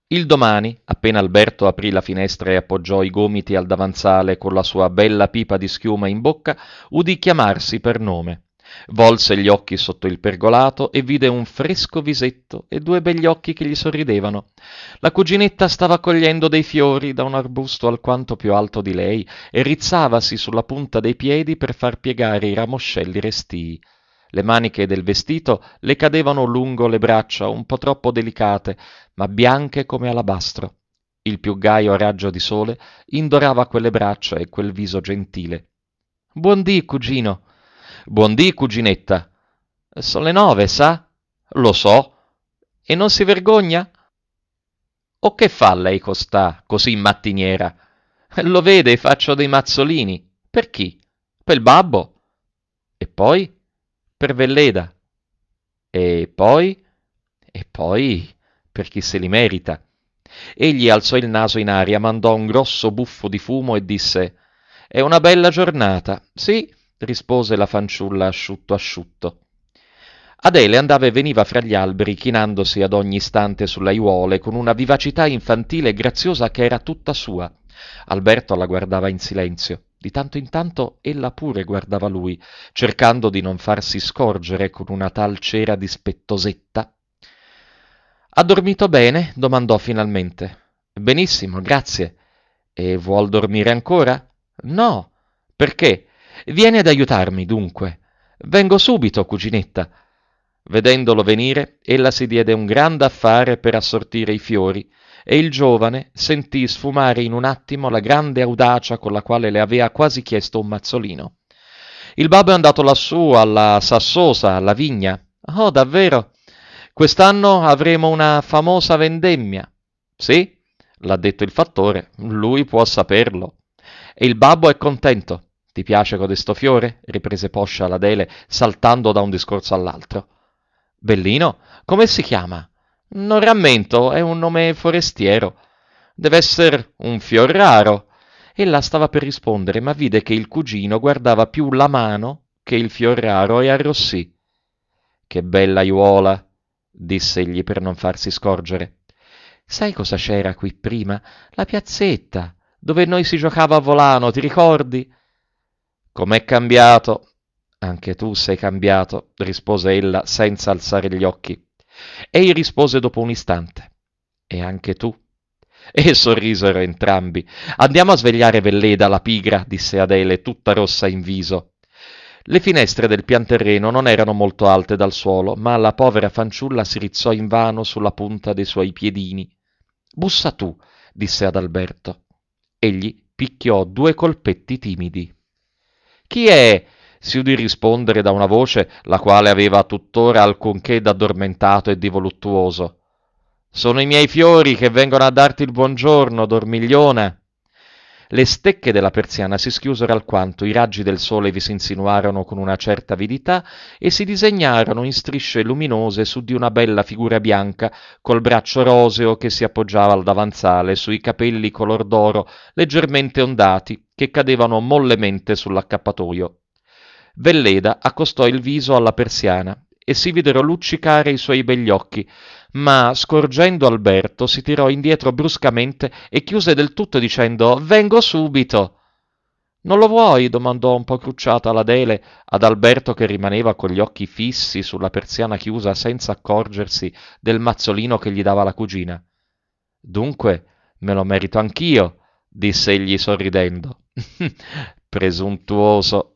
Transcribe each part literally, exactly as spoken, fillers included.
Il domani, appena Alberto aprì la finestra e appoggiò i gomiti al davanzale con la sua bella pipa di schiuma in bocca, udì chiamarsi per nome. Volse gli occhi sotto il pergolato e vide un fresco visetto e due begli occhi che gli sorridevano. La cuginetta stava cogliendo dei fiori da un arbusto alquanto più alto di lei e rizzavasi sulla punta dei piedi per far piegare i ramoscelli restii. Le maniche del vestito le cadevano lungo le braccia, un po' troppo delicate, ma bianche come alabastro. Il più gaio raggio di sole indorava quelle braccia e quel viso gentile. Buondì, cugino. Buondì, cuginetta. Sono le nove, sa? Lo so. E non si vergogna? O che fa lei costà, così mattiniera? Lo vede, faccio dei mazzolini. Per chi? Per il babbo. E poi? Per Velleda. E poi? E poi per chi se li merita. Egli alzò il naso in aria, mandò un grosso buffo di fumo e disse: È una bella giornata. Sì, rispose la fanciulla asciutto asciutto. Adele andava e veniva fra gli alberi, chinandosi ad ogni istante sulle aiuole, con una vivacità infantile e graziosa che era tutta sua. Alberto la guardava in silenzio. Di tanto in tanto ella pure guardava lui, cercando di non farsi scorgere con una tal cera dispettosetta. Ha dormito bene? Domandò finalmente. Benissimo, grazie. E vuol dormire ancora? No. Perché? Vieni ad aiutarmi, dunque. Vengo subito, cuginetta. Vedendolo venire, ella si diede un gran affare per assortire i fiori, e il giovane sentì sfumare in un attimo la grande audacia con la quale le aveva quasi chiesto un mazzolino. Il babbo è andato lassù, alla Sassosa, alla vigna. Oh, davvero? Quest'anno avremo una famosa vendemmia. Sì, l'ha detto il fattore, lui può saperlo. E il babbo è contento. Ti piace codesto fiore? Riprese poscia l'Adele, saltando da un discorso all'altro. Bellino, come si chiama? Non rammento, è un nome forestiero. Deve essere un fior raro. Ella stava per rispondere, ma vide che il cugino guardava più la mano che il fior raro e arrossì. Che bella aiuola, diss'egli per non farsi scorgere. Sai cosa c'era qui prima? La piazzetta, dove noi si giocava a volano, ti ricordi? Com'è cambiato? Anche tu sei cambiato, rispose ella senza alzare gli occhi. Ei rispose dopo un istante. E anche tu. E sorrisero entrambi. Andiamo a svegliare Velleda, la pigra, disse Adele, tutta rossa in viso. Le finestre del pian terreno non erano molto alte dal suolo, ma la povera fanciulla si rizzò invano sulla punta dei suoi piedini. Bussa tu, disse ad Alberto. Egli picchiò due colpetti timidi. Chi è? Si udì rispondere da una voce la quale aveva tuttora alcunché d'addormentato e di voluttuoso. Sono i miei fiori che vengono a darti il buongiorno, dormigliona. Le stecche della persiana si schiusero alquanto, i raggi del sole vi si insinuarono con una certa avidità e si disegnarono in strisce luminose su di una bella figura bianca col braccio roseo che si appoggiava al davanzale sui capelli color d'oro leggermente ondati che cadevano mollemente sull'accappatoio. Velleda accostò il viso alla persiana e si videro luccicare i suoi begli occhi, ma scorgendo Alberto si tirò indietro bruscamente e chiuse del tutto dicendo «Vengo subito!» «Non lo vuoi?» domandò un po' crucciata l'Adele ad Alberto che rimaneva con gli occhi fissi sulla persiana chiusa senza accorgersi del mazzolino che gli dava la cugina. «Dunque me lo merito anch'io», disse egli sorridendo. «Presuntuoso!»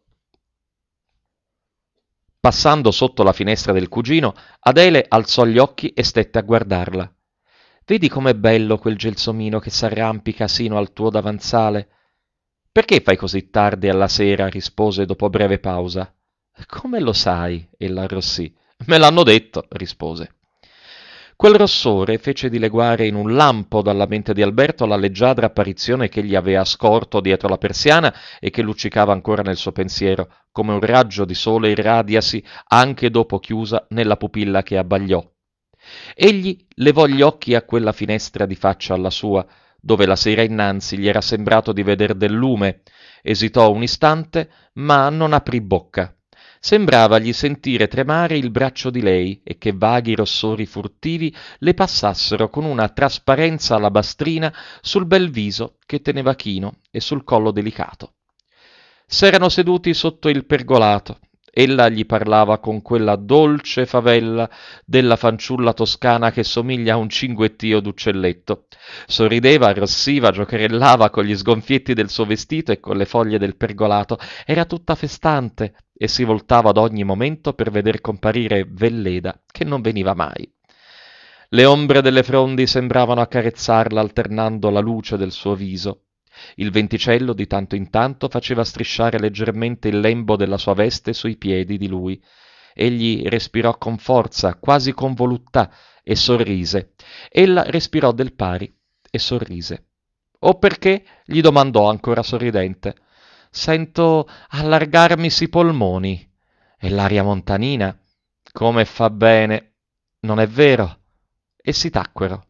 Passando sotto la finestra del cugino, Adele alzò gli occhi e stette a guardarla. «Vedi com'è bello quel gelsomino che s'arrampica sino al tuo davanzale?» «Perché fai così tardi alla sera?» rispose dopo breve pausa. «Come lo sai?» ella arrossì. «Me l'hanno detto», rispose. Quel rossore fece dileguare in un lampo dalla mente di Alberto la leggiadra apparizione che gli aveva scorto dietro la persiana e che luccicava ancora nel suo pensiero, come un raggio di sole irradiasi anche dopo chiusa nella pupilla che abbagliò. Egli levò gli occhi a quella finestra di faccia alla sua, dove la sera innanzi gli era sembrato di veder del lume, esitò un istante, ma non aprì bocca. Sembravagli sentire tremare il braccio di lei e che vaghi rossori furtivi le passassero con una trasparenza alabastrina sul bel viso che teneva chino e sul collo delicato. S'erano seduti sotto il pergolato. Ella gli parlava con quella dolce favella della fanciulla toscana che somiglia a un cinguettio d'uccelletto. Sorrideva, arrossiva, giocherellava con gli sgonfietti del suo vestito e con le foglie del pergolato. Era tutta festante e si voltava ad ogni momento per veder comparire Velleda, che non veniva mai. Le ombre delle frondi sembravano accarezzarla alternando la luce del suo viso. Il venticello di tanto in tanto faceva strisciare leggermente il lembo della sua veste sui piedi di lui. Egli respirò con forza, quasi con voluttà, e sorrise. Ella respirò del pari e sorrise. «O perché?» gli domandò ancora sorridente. «Sento allargarmisi i polmoni. E l'aria montanina? Come fa bene! Non è vero?» E si tacquero.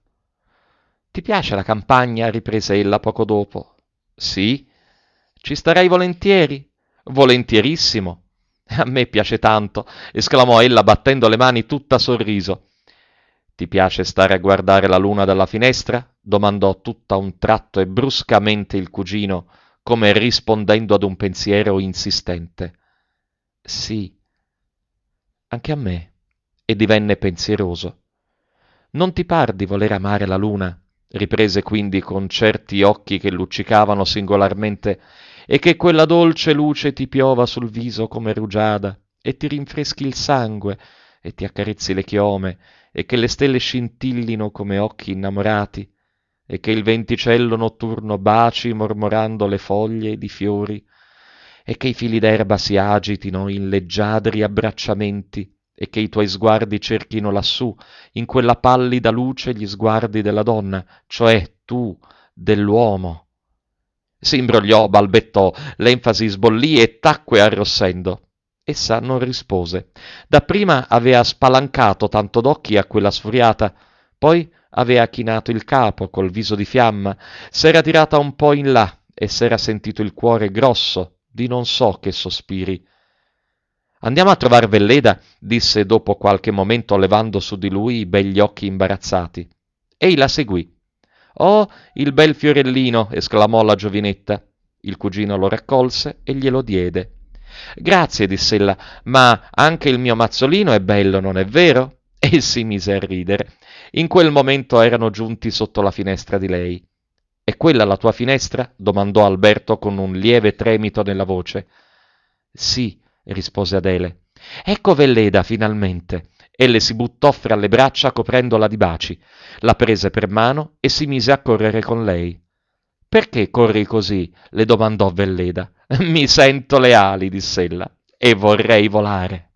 «Ti piace la campagna?» riprese ella poco dopo. «Sì. Ci starei volentieri?» «Volentierissimo!» «A me piace tanto!» esclamò ella battendo le mani tutta sorriso. «Ti piace stare a guardare la luna dalla finestra?» domandò tutto a un tratto e bruscamente il cugino, come rispondendo ad un pensiero insistente. «Sì, anche a me», e divenne pensieroso. «Non ti par di voler amare la luna?» riprese quindi con certi occhi che luccicavano singolarmente, e che quella dolce luce ti piova sul viso come rugiada, e ti rinfreschi il sangue, e ti accarezzi le chiome, e che le stelle scintillino come occhi innamorati, e che il venticello notturno baci mormorando le foglie ed i fiori, e che i fili d'erba si agitino in leggiadri abbracciamenti, e che i tuoi sguardi cerchino lassù, in quella pallida luce, gli sguardi della donna, cioè tu, dell'uomo. Si imbrogliò, balbettò, l'enfasi sbollì e tacque arrossendo. Essa non rispose. Dapprima avea spalancato tanto d'occhi a quella sfuriata, poi avea chinato il capo col viso di fiamma, s'era tirata un po' in là e s'era sentito il cuore grosso di non so che sospiri. «Andiamo a trovar Velleda», disse dopo qualche momento levando su di lui i begli occhi imbarazzati. Ei la seguì. «Oh, il bel fiorellino!» esclamò la giovinetta. Il cugino lo raccolse e glielo diede. «Grazie», diss'ella, «ma anche il mio mazzolino è bello, non è vero?» E si mise a ridere. In quel momento erano giunti sotto la finestra di lei. «È quella la tua finestra?» domandò Alberto con un lieve tremito nella voce. «Sì», rispose Adele. «Ecco Velleda, finalmente!» E le si buttò fra le braccia coprendola di baci, la prese per mano e si mise a correre con lei. «Perché corri così?» le domandò Velleda. «Mi sento le ali», diss'ella, «e vorrei volare».